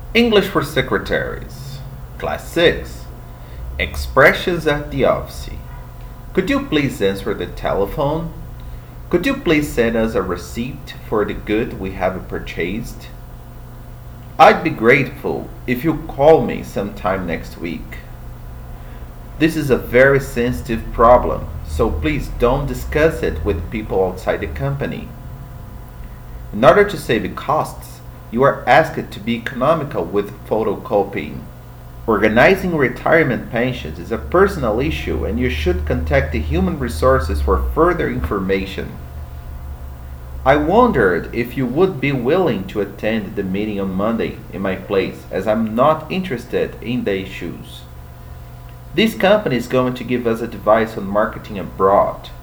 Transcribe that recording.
English for Secretaries, Class 6. Expressions at the office. Could you please answer the telephone? Could you please send us a receipt for the good we have purchased? I'd be grateful if you call me sometime next week. This is a very sensitive problem, so please don't discuss it with people outside the company. In order to save costs, you are asked to be economical with photocopying. Organizing retirement pensions is a personal issue and you should contact the human resources for further information. I wondered if you would be willing to attend the meeting on Monday in my place, as I'm not interested in the issues. This company is going to give us advice on marketing abroad.